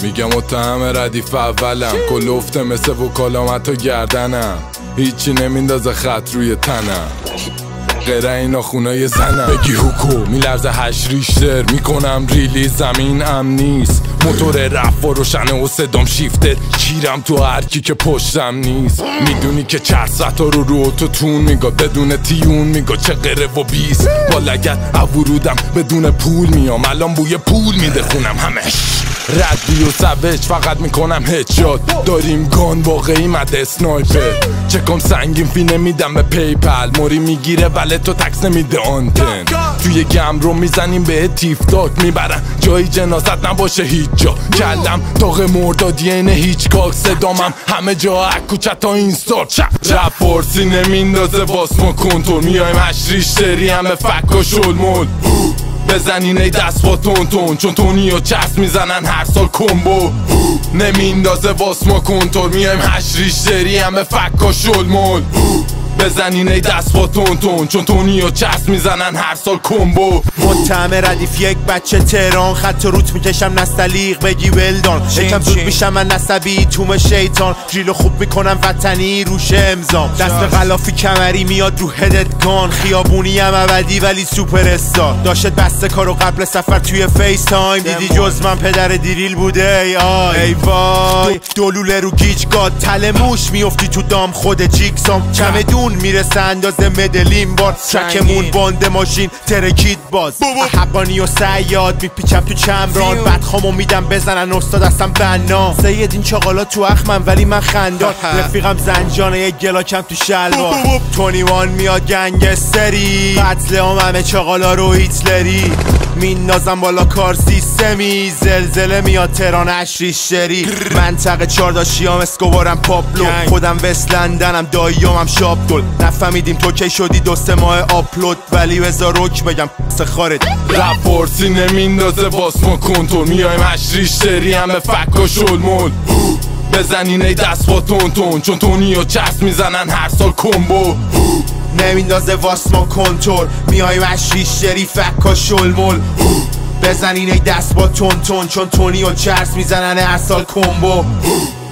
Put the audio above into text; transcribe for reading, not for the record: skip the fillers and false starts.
میگم متهم ردیف اولم کلفته مثل وکالامت و گردنم هیچی نمیندازه خط روی تنم غیر اینا خونای زنم بگی حکو میلرزه 8 ریشتر میکنم ریلی زمین نیست موتور رفت و روشنه و صدام شیفته کیرم تو هرکی که پشتم نیست میدونی که چرستا رو اتوتون میگا بدون تیون میگا چه غره و بیست با لگت ورودم بدون پول میام الان بوی پول میده خونم همش ردی و سوج فقط میکنم هدشات داریم گان واقعی مد اسنایپر چکم سنگین فی نمیدم به پیپل موری میگیره ولی تو تکس نمیده آنتن توی گم رو میزنیم به تیف تاک میبرن جایی جنازت نباشه هیچ جا کلم داغ مردادی اینه هیچ کاک صدامم همه جا اکوچت تا اینستا رپ فارسی نمیندازه واسما کنتور میایم 8 ریشتری همه فک و شلمول بزنین ای دست با تون چون تونی و چسب میزنن هر سال کمبو نمیندازه واسما کنتور میایم 8 ریشتری همه فک و شلمول بزنین ای دست با تون چون تونی و چسب میزنن هر سال کمبو متهم ردیف یک بچه تهران خط روت میکشم نستلیق بگی ولدان یکم زود میشم من نسبی توم شیطان جیلو خوب میکنم وطنی روش امضام دست غلافی کمری میاد رو هدت گان خیابونی هم ابدی ولی سوپر استار داشت بسته کارو قبل سفر توی فیس تایم دیدی جز من پدر دیریل بوده ای وای دلوله رو گیج گاد تل موش میفتی تو دام خود جیکسام چمدون میرسه اندازه مدلین بار چکمون باند ماشین ترکید باز حقانی و سیاد میپیچم تو چمران بدخامو میدم بزنن استاد اصلا بنا سید این چاقالا تو اخمم ولی من خندان رفیقم زنجانه یک گلاکم تو شلوار 21 میاد گنگستری قتل هم همه چاقالا رو هیتلری میندازم بالا کار سیستمی زلزله میاد تهران 8 ریشتری منطقه 4 داشیام اسکوبارم پاپلو خودم وستلندنم داییامم شابدل نفهمیدیم تو کی شدی 2-3 ماه آپلود ولی بذار روک بگم سخارت رپ فارسی نمیندازه واسما کنتور میایم 8 ریشتری همه فک و شلمول بزنین ای دست با تون چون تونی و چسب میزنن هر سال کمبو نمیندازه واسما کنتور میایم 8 ریشتری فک و شلمول بزنین ای دست با تون چون تونی و چرس میزنن هر سال کمبو